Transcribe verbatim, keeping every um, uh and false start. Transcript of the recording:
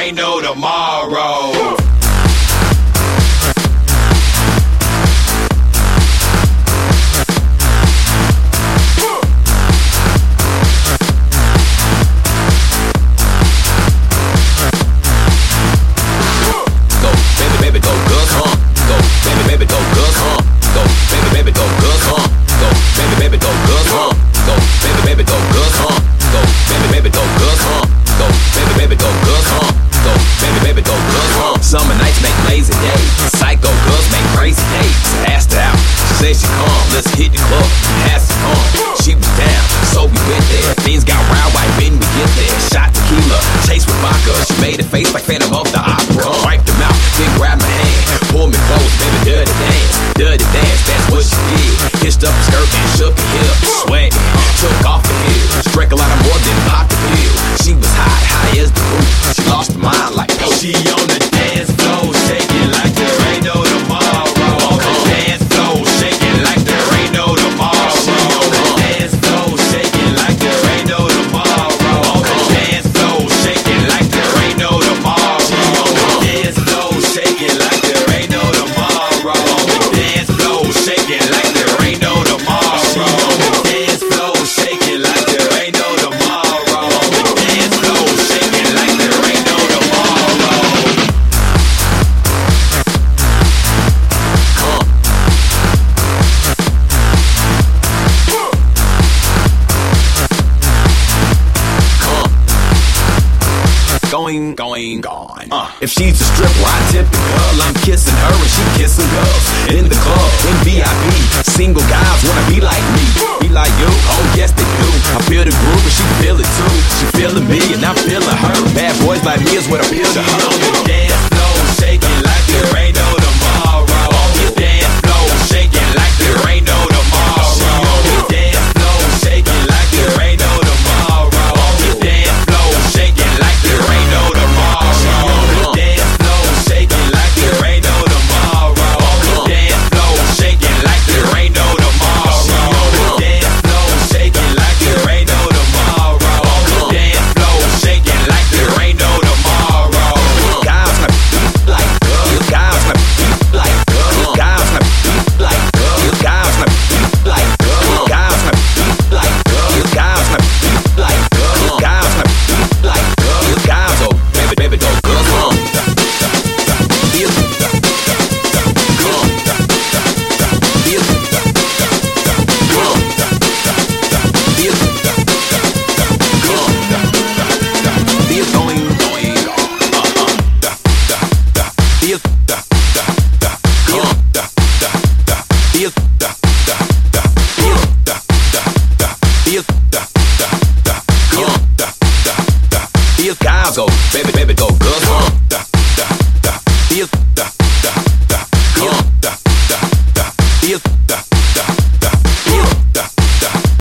ain't no tomorrow. Summer nights make lazy days. Psycho girls make crazy days. Asked her out, she said she come. Let's hit the club, have some fun. She was down, so we went there. Things got wild right when we get there. Shot tequila, chased with vodka. She made a face like Phantom of the Opera. Wiped her mouth, then grabbed my hand. Pulled me close, baby, dirty dance. Dirty dance, that's what she did. Hitched up her skirt and shook her hips. Sweating, took off the heels. Drank a lot of more than popped the pill. She was hot, high as the roof. She lost her mind like, oh, She on the dance floor, shaking like there ain't no tomorrow. On the dance floor, shaking like there ain't no tomorrow. She on the dance floor, shaking like there ain't no tomorrow. On the dance floor, shaking like there ain't no tomorrow. She on the dance floor, shaking like there ain't no tomorrow. On the dance floor, shaking like there ain't no tomorrow. She on the dance floor, shaking like there ain't no tomorrow. On the dance floor, shaking like there ain't no tomorrow. Going, going, gone. Uh, if she's a stripper, I tip the girl. I'm kissing her and she kissing girls. In the club, in V I P. Single guys wanna be like me. Be like you? Oh yes they do. I feel the groove and she feel it too. She feeling me and I'm feeling her. Bad boys like me is what appeal to her. On the dance floor, shaking like there ain't no tomorrow. On the dance floor, shaking like there ain't no tomorrow. She on the dance floor, shaking like there ain't no tomorrow. On the dance floor, shaking like there ain't no tomorrow. She on the dance floor, shaking like there ain't no tomorrow. On the dance floor, shaking like there ain't no tomorrow. She on the dance floor, shaking like there ain't no tomorrow. On the dance floor, shaking like there ain't no tomorrow. Guys like like girls. Guys like like girls. Guys like like girls. Guys like like girls. Guys like like girls. Guys like like girls. Guys like like girls. Guys, oh baby, baby, go girls home. Feel come. Feel come. Feel feel going going on. Feel da da da come da da da feel da da da feel da da da feel da da da come da da da feel guys go baby baby go girls home da